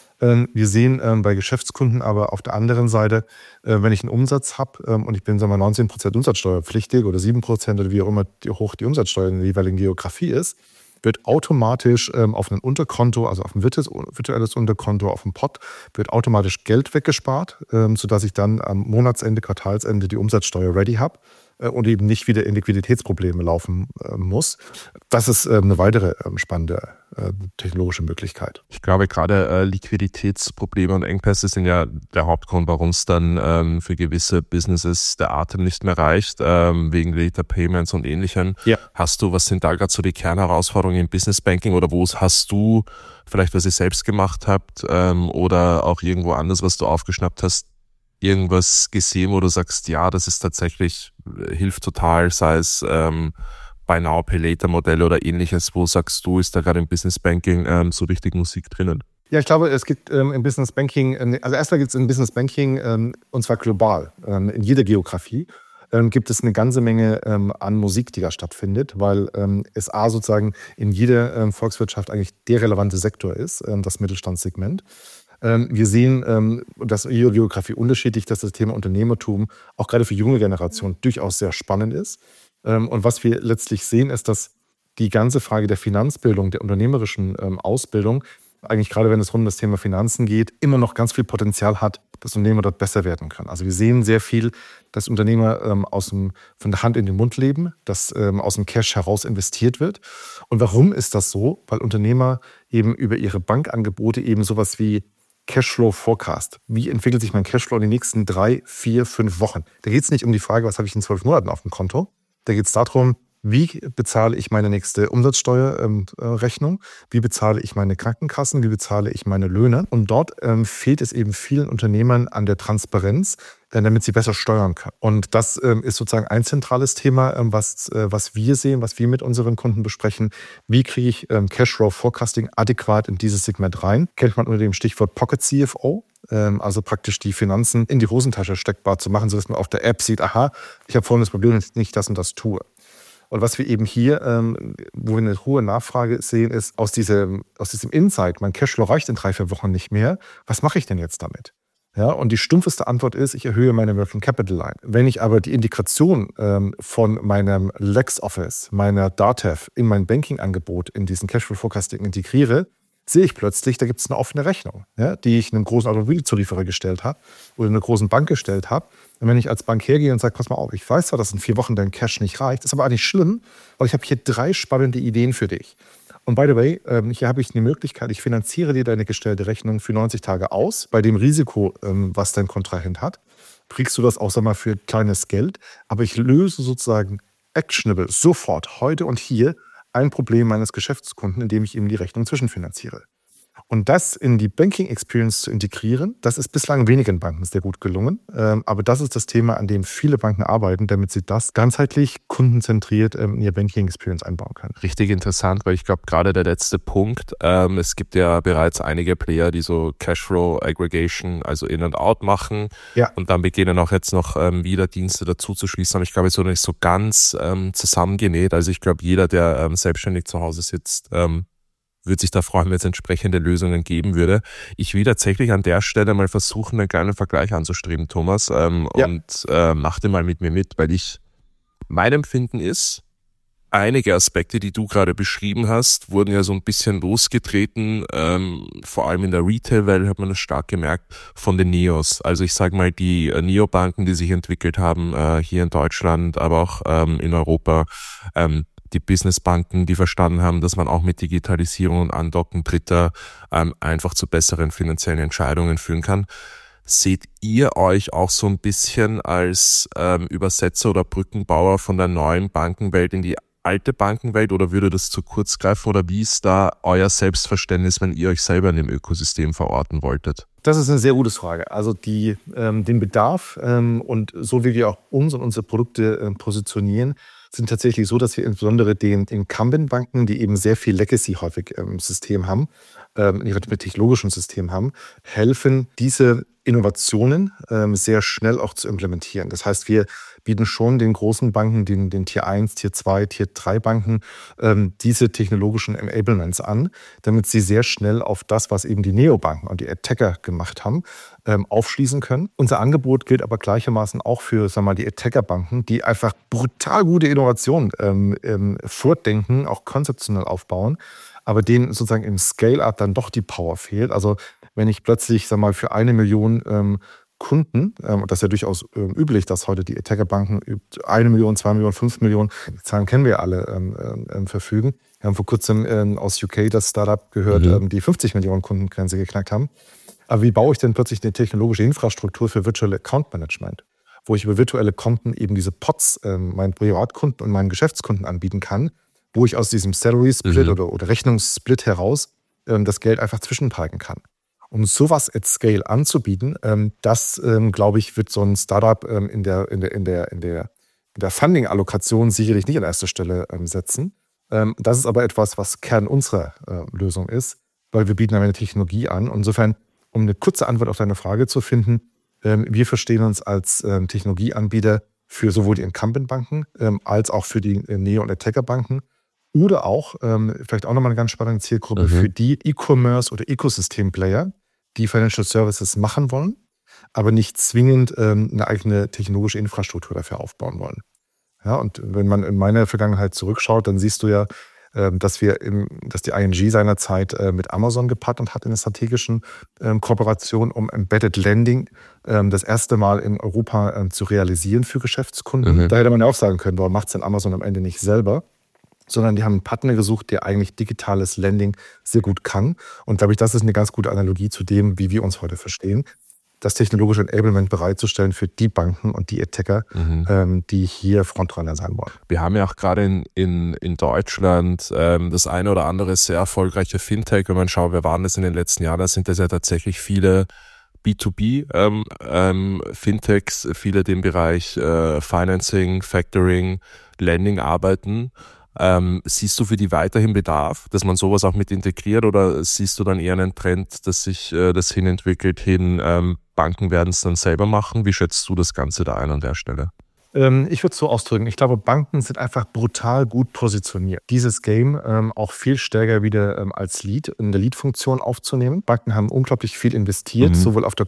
Wir sehen bei Geschäftskunden aber auf der anderen Seite, wenn ich einen Umsatz habe und ich bin 19% umsatzsteuerpflichtig oder 7% oder wie auch immer hoch die Umsatzsteuer in der jeweiligen Geografie ist, wird automatisch auf ein Unterkonto, also auf ein virtuelles Unterkonto, auf dem Pot, wird automatisch Geld weggespart, sodass ich dann am Monatsende, Quartalsende die Umsatzsteuer ready habe und eben nicht wieder in Liquiditätsprobleme laufen muss. Das ist eine weitere spannende technologische Möglichkeit. Ich glaube, gerade Liquiditätsprobleme und Engpässe sind ja der Hauptgrund, warum es dann für gewisse Businesses der Atem nicht mehr reicht, wegen Later Payments und Ähnlichem. Ja. Was sind da gerade so die Kernherausforderungen im Business Banking oder wo hast du vielleicht, was ihr selbst gemacht habt oder auch irgendwo anders, was du aufgeschnappt hast, irgendwas gesehen, wo du sagst, ja, das ist tatsächlich, hilft total, sei es Buy Now, Pay Later Modelle oder ähnliches, wo sagst du, ist da gerade im Business Banking so richtig Musik drinnen? Ja, ich glaube, es gibt im Business Banking, also erstmal gibt es im Business Banking, und zwar global, in jeder Geografie, gibt es eine ganze Menge an Musik, die da stattfindet, weil es sozusagen in jeder Volkswirtschaft eigentlich der relevante Sektor ist, das Mittelstandssegment. Wir sehen, dass in jeder Geografie unterschiedlich, dass das Thema Unternehmertum auch gerade für junge Generationen durchaus sehr spannend ist. Und was wir letztlich sehen, ist, dass die ganze Frage der Finanzbildung, der unternehmerischen Ausbildung, eigentlich gerade wenn es rund um das Thema Finanzen geht, immer noch ganz viel Potenzial hat, dass Unternehmer dort besser werden können. Also wir sehen sehr viel, dass Unternehmer von der Hand in den Mund leben, dass aus dem Cash heraus investiert wird. Und warum ist das so? Weil Unternehmer eben über ihre Bankangebote eben sowas wie Cashflow Forecast. Wie entwickelt sich mein Cashflow in den nächsten 3, 4, 5 Wochen? Da geht es nicht um die Frage, was habe ich in 12 Monaten auf dem Konto. Da geht es darum, wie bezahle ich meine nächste Umsatzsteuerrechnung? Wie bezahle ich meine Krankenkassen? Wie bezahle ich meine Löhne? Und dort fehlt es eben vielen Unternehmern an der Transparenz, damit sie besser steuern können. Und das ist sozusagen ein zentrales Thema, was wir sehen, was wir mit unseren Kunden besprechen. Wie kriege ich Cashflow Forecasting adäquat in dieses Segment rein? Kennt man unter dem Stichwort Pocket CFO. Also praktisch die Finanzen in die Hosentasche steckbar zu machen, sodass man auf der App sieht, aha, ich habe folgendes Problem, wenn ich nicht das und das tue. Und was wir eben hier, wo wir eine hohe Nachfrage sehen, ist aus diesem Insight, mein Cashflow reicht in 3, 4 Wochen nicht mehr, was mache ich denn jetzt damit? Ja, und die stumpfeste Antwort ist, ich erhöhe meine Working Capital Line. Wenn ich aber die Integration von meinem LexOffice, meiner Datev in mein Banking-Angebot in diesen Cashflow Forecasting integriere, sehe ich plötzlich, da gibt es eine offene Rechnung, ja, die ich einem großen Automobilzulieferer gestellt habe oder einer großen Bank gestellt habe. Und wenn ich als Bank hergehe und sage, pass mal auf, ich weiß zwar, dass in 4 Wochen dein Cash nicht reicht, ist aber auch nicht schlimm, weil ich habe hier 3 spannende Ideen für dich. Und by the way, hier habe ich eine Möglichkeit, ich finanziere dir deine gestellte Rechnung für 90 Tage aus, bei dem Risiko, was dein Kontrahent hat. Kriegst du das auch, sag mal, für kleines Geld, aber ich löse sozusagen actionable sofort, heute und hier, ein Problem meines Geschäftskunden, indem ich ihm die Rechnung zwischenfinanziere. Und das in die Banking Experience zu integrieren, das ist bislang wenigen Banken sehr gut gelungen. Aber das ist das Thema, an dem viele Banken arbeiten, damit sie das ganzheitlich kundenzentriert in ihr Banking Experience einbauen können. Richtig interessant, weil ich glaube, gerade der letzte Punkt, es gibt ja bereits einige Player, die so Cashflow Aggregation, also In und Out machen. Ja. Und dann beginnen auch jetzt noch wieder Dienste dazu zu schließen. Aber ich glaube, es ist so nicht so ganz zusammengenäht. Also ich glaube, jeder, der selbstständig zu Hause sitzt, würde sich da freuen, wenn es entsprechende Lösungen geben würde. Ich will tatsächlich an der Stelle mal versuchen, einen kleinen Vergleich anzustreben, Thomas, und mach den mal mit mir mit, weil mein Empfinden ist, einige Aspekte, die du gerade beschrieben hast, wurden ja so ein bisschen losgetreten, vor allem in der Retail-Welt hat man das stark gemerkt, von den Neos. Also ich sage mal, die Neobanken, die sich entwickelt haben, hier in Deutschland, aber auch in Europa, die Businessbanken, die verstanden haben, dass man auch mit Digitalisierung und Andocken Dritter einfach zu besseren finanziellen Entscheidungen führen kann. Seht ihr euch auch so ein bisschen als Übersetzer oder Brückenbauer von der neuen Bankenwelt in die alte Bankenwelt oder würde das zu kurz greifen oder wie ist da euer Selbstverständnis, wenn ihr euch selber in dem Ökosystem verorten wolltet? Das ist eine sehr gute Frage. Also den Bedarf und so wie wir auch uns und unsere Produkte positionieren, sind tatsächlich so, dass wir insbesondere den Incumbent-Banken, die eben sehr viel Legacy häufig im System haben, in ihrem technologischen System haben, helfen, diese Innovationen sehr schnell auch zu implementieren. Das heißt, wir bieten schon den großen Banken, den Tier 1, Tier 2, Tier 3 Banken diese technologischen Enablements an, damit sie sehr schnell auf das, was eben die Neobanken und die Attacker gemacht haben, aufschließen können. Unser Angebot gilt aber gleichermaßen auch für, sagen wir mal, die Attacker-Banken, die einfach brutal gute Innovationen vordenken, auch konzeptionell aufbauen, aber denen sozusagen im Scale-Up dann doch die Power fehlt. Also wenn ich plötzlich, sagen wir mal, für 1 Million Kunden, und das ist ja durchaus üblich, dass heute die Attacker-Banken 1 Million, 2 Millionen, 5 Millionen, die Zahlen kennen wir alle, verfügen. Wir haben vor kurzem aus UK das Startup gehört, die 50 Millionen Kundengrenze geknackt haben. Aber wie baue ich denn plötzlich eine technologische Infrastruktur für Virtual Account Management, wo ich über virtuelle Konten eben diese Pots meinen Privatkunden und meinen Geschäftskunden anbieten kann, wo ich aus diesem Salary Split oder Rechnungssplit heraus das Geld einfach zwischenparken kann. Um sowas at scale anzubieten, das, glaube ich, wird so ein Startup in der Funding-Allokation sicherlich nicht an erster Stelle setzen. Das ist aber etwas, was Kern unserer Lösung ist, weil wir bieten eine Technologie an. Insofern, um eine kurze Antwort auf deine Frage zu finden, wir verstehen uns als Technologieanbieter für sowohl die Incumbent-Banken als auch für die Neo- und Attacker-Banken oder auch, vielleicht auch nochmal eine ganz spannende Zielgruppe, für die E-Commerce- oder Ecosystem-Player, die Financial Services machen wollen, aber nicht zwingend eine eigene technologische Infrastruktur dafür aufbauen wollen. Ja, und wenn man in meine Vergangenheit zurückschaut, dann siehst du ja, dass die ING seinerzeit mit Amazon gepartnert hat in einer strategischen Kooperation, um Embedded Lending das erste Mal in Europa zu realisieren für Geschäftskunden. Da hätte man ja auch sagen können, warum macht es denn Amazon am Ende nicht selber? Sondern die haben einen Partner gesucht, der eigentlich digitales Lending sehr gut kann. Und glaube ich, das ist eine ganz gute Analogie zu dem, wie wir uns heute verstehen, das technologische Enablement bereitzustellen für die Banken und die Attacker, die hier Frontrunner sein wollen. Wir haben ja auch gerade in Deutschland das eine oder andere sehr erfolgreiche Fintech. Wenn man schaut, wer waren das in den letzten Jahren, da sind das ja tatsächlich viele B2B Fintechs, viele, die im Bereich Financing, Factoring, Lending arbeiten. Siehst du für die weiterhin Bedarf, dass man sowas auch mit integriert oder siehst du dann eher einen Trend, dass sich das hinentwickelt Banken werden es dann selber machen? Wie schätzt du das Ganze da ein an der Stelle? Ich würde es so ausdrücken. Ich glaube, Banken sind einfach brutal gut positioniert, dieses Game auch viel stärker wieder als Lead in der Lead-Funktion aufzunehmen. Banken haben unglaublich viel investiert, sowohl auf der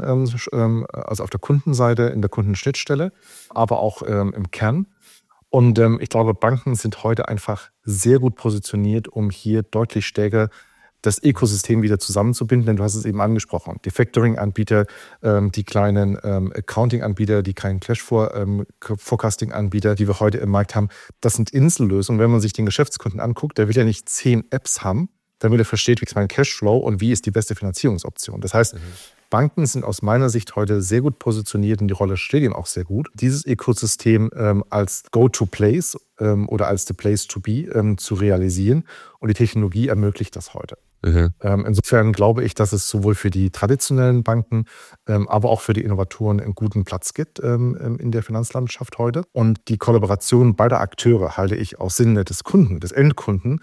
also auf der Kundenseite, in der Kundenschnittstelle, aber auch im Kern. Und ich glaube, Banken sind heute einfach sehr gut positioniert, um hier deutlich stärker das Ökosystem wieder zusammenzubinden, denn du hast es eben angesprochen. Die Factoring-Anbieter, die kleinen Accounting-Anbieter, die kleinen Cash-Forecasting-Anbieter, die wir heute im Markt haben, das sind Insellösungen. Wenn man sich den Geschäftskunden anguckt, der will ja nicht 10 Apps haben, damit er versteht, wie ist mein Cashflow und wie ist die beste Finanzierungsoption. Das heißt, Banken sind aus meiner Sicht heute sehr gut positioniert und die Rolle steht ihnen auch sehr gut, dieses Ökosystem als Go-to-Place oder als the place to be zu realisieren. Und die Technologie ermöglicht das heute. Insofern glaube ich, dass es sowohl für die traditionellen Banken, aber auch für die Innovatoren einen guten Platz gibt in der Finanzlandschaft heute. Und die Kollaboration beider Akteure halte ich aus Sinne des Kunden, des Endkunden,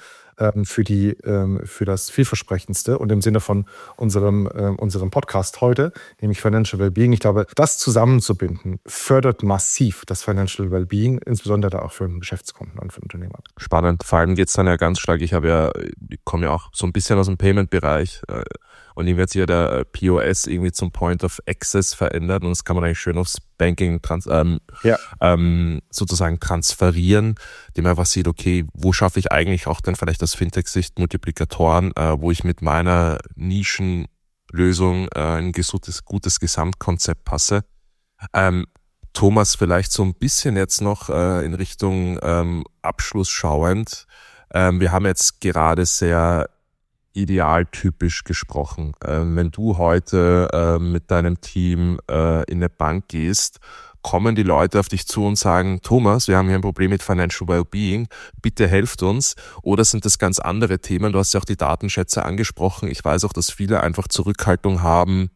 für das vielversprechendste und im Sinne von unserem Podcast heute, nämlich Financial Wellbeing. Ich glaube, das zusammenzubinden, fördert massiv das Financial Wellbeing, insbesondere auch für einen Geschäftskunden und für Unternehmer. Spannend. Vor allem geht es dann ja ganz stark. Ich komme ja auch so ein bisschen aus dem Payment-Bereich und irgendwie hat sich ja der POS irgendwie zum Point of Access verändert und das kann man eigentlich schön aufs Banking sozusagen transferieren, indem man einfach sieht, okay, wo schaffe ich eigentlich auch dann vielleicht aus Fintech-Sicht Multiplikatoren, wo ich mit meiner Nischenlösung ein gutes Gesamtkonzept passe. Thomas, vielleicht so ein bisschen jetzt noch in Richtung Abschluss schauend. Wir haben jetzt gerade sehr idealtypisch gesprochen. Wenn du heute mit deinem Team in eine Bank gehst, kommen die Leute auf dich zu und sagen, Thomas, wir haben hier ein Problem mit Financial Wellbeing, bitte helft uns. Oder sind das ganz andere Themen? Du hast ja auch die Datenschätze angesprochen. Ich weiß auch, dass viele einfach Zurückhaltung haben,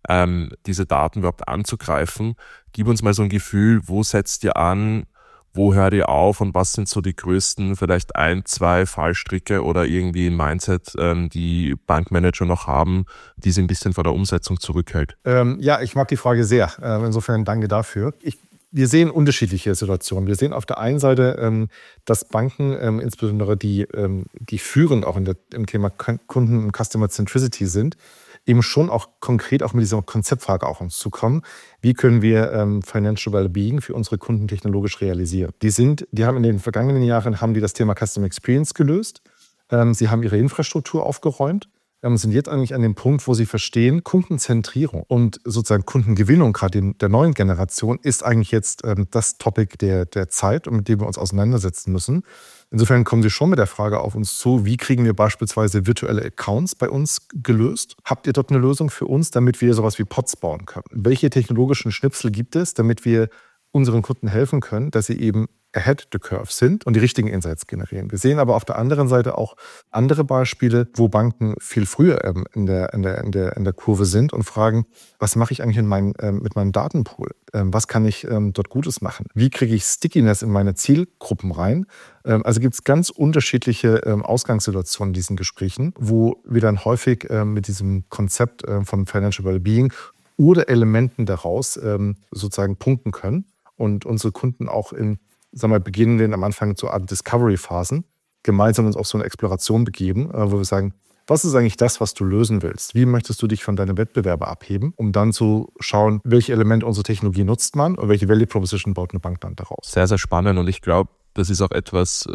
diese Daten überhaupt anzugreifen. Gib uns mal so ein Gefühl, wo setzt ihr an, wo hört ihr auf und was sind so die größten, vielleicht 1, 2 Fallstricke oder irgendwie ein Mindset, die Bankmanager noch haben, die sie ein bisschen vor der Umsetzung zurückhält? Ja, ich mag die Frage sehr. Insofern danke dafür. Wir sehen unterschiedliche Situationen. Wir sehen auf der einen Seite, dass Banken, insbesondere die führend auch im Thema Kunden- und Customer Centricity sind, eben schon auch konkret auch mit dieser Konzeptfrage auch uns zukommen. Wie können wir Financial Wellbeing für unsere Kunden technologisch realisieren? Die haben in den vergangenen Jahren das Thema Customer Experience gelöst. Sie haben ihre Infrastruktur aufgeräumt. Sind jetzt eigentlich an dem Punkt, wo sie verstehen, Kundenzentrierung und sozusagen Kundengewinnung, gerade in der neuen Generation, ist eigentlich jetzt das Topic der Zeit, mit dem wir uns auseinandersetzen müssen. Insofern kommen sie schon mit der Frage auf uns zu, wie kriegen wir beispielsweise virtuelle Accounts bei uns gelöst? Habt ihr dort eine Lösung für uns, damit wir sowas wie Pods bauen können? Welche technologischen Schnipsel gibt es, damit wir unseren Kunden helfen können, dass sie eben ahead the curve sind und die richtigen Insights generieren? Wir sehen aber auf der anderen Seite auch andere Beispiele, wo Banken viel früher in der Kurve sind und fragen, was mache ich eigentlich mit meinem Datenpool? Was kann ich dort Gutes machen? Wie kriege ich Stickiness in meine Zielgruppen rein? Also gibt es ganz unterschiedliche Ausgangssituationen in diesen Gesprächen, wo wir dann häufig mit diesem Konzept von Financial Wellbeing oder Elementen daraus sozusagen punkten können und unsere Kunden auch beginnen am Anfang zu Art Discovery-Phasen gemeinsam uns auf so eine Exploration begeben, wo wir sagen, was ist eigentlich das, was du lösen willst? Wie möchtest du dich von deinem Wettbewerber abheben, um dann zu schauen, welche Elemente unserer Technologie nutzt man und welche Value Proposition baut eine Bank dann daraus? Sehr, sehr spannend und ich glaube, das ist auch etwas,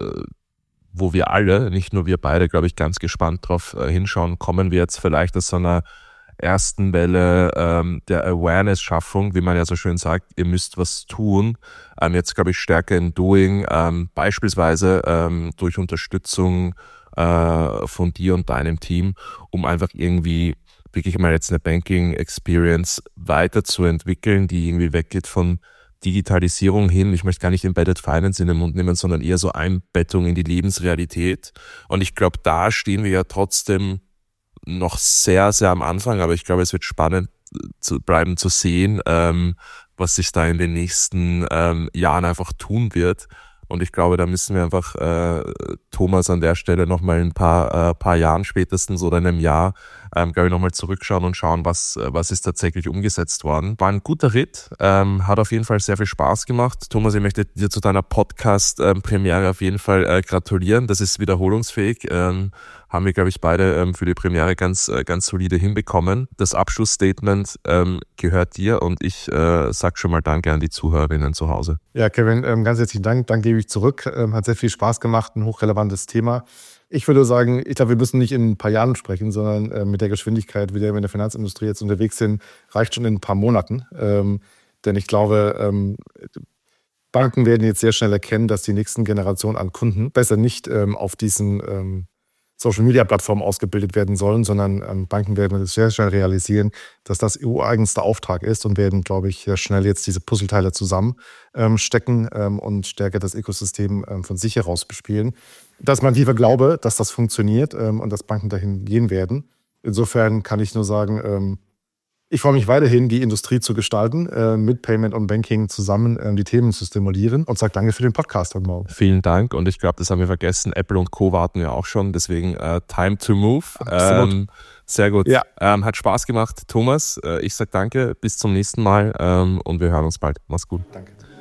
wo wir alle, nicht nur wir beide, glaube ich, ganz gespannt drauf hinschauen. Kommen wir jetzt vielleicht aus so einer ersten Welle der Awareness-Schaffung, wie man ja so schön sagt, ihr müsst was tun. Jetzt, glaube ich, stärker in Doing, beispielsweise durch Unterstützung von dir und deinem Team, um einfach irgendwie wirklich mal jetzt eine Banking-Experience weiterzuentwickeln, die irgendwie weggeht von Digitalisierung hin. Ich möchte gar nicht Embedded Finance in den Mund nehmen, sondern eher so Einbettung in die Lebensrealität. Und ich glaube, da stehen wir ja trotzdem noch sehr, sehr am Anfang, aber ich glaube, es wird spannend zu bleiben zu sehen, was sich da in den nächsten Jahren einfach tun wird. Und ich glaube, da müssen wir einfach Thomas an der Stelle nochmal ein paar Jahren spätestens oder in einem Jahr, glaube ich, nochmal zurückschauen und schauen, was ist tatsächlich umgesetzt worden. War ein guter Ritt, hat auf jeden Fall sehr viel Spaß gemacht. Thomas, ich möchte dir zu deiner Podcast-Premiere auf jeden Fall gratulieren. Das ist wiederholungsfähig. Haben wir, glaube ich, beide für die Premiere ganz solide hinbekommen. Das Abschlussstatement gehört dir und ich sag schon mal Danke an die Zuhörerinnen zu Hause. Ja, Kevin, ganz herzlichen Dank. Dank gebe ich zurück. Hat sehr viel Spaß gemacht, ein hochrelevantes Thema. Ich würde sagen, ich glaube, wir müssen nicht in ein paar Jahren sprechen, sondern mit der Geschwindigkeit, wie wir in der Finanzindustrie jetzt unterwegs sind, reicht schon in ein paar Monaten. Denn ich glaube, Banken werden jetzt sehr schnell erkennen, dass die nächsten Generationen an Kunden besser nicht auf diesen Social-Media-Plattformen ausgebildet werden sollen, sondern Banken werden das sehr schnell realisieren, dass das EU-eigenster Auftrag ist und werden, glaube ich, sehr schnell jetzt diese Puzzleteile zusammenstecken und stärker das Ökosystem von sich heraus bespielen. Dass man tiefer glaube, dass das funktioniert und dass Banken dahin gehen werden. Insofern kann ich nur sagen, ich freue mich weiterhin, die Industrie zu gestalten, mit Payment und Banking zusammen die Themen zu stimulieren und sage danke für den Podcast heute Morgen. Vielen Dank und ich glaube, das haben wir vergessen. Apple und Co. warten ja auch schon, deswegen time to move. Sehr gut. Ja. Hat Spaß gemacht, Thomas. Ich sage danke, bis zum nächsten Mal und wir hören uns bald. Mach's gut. Danke.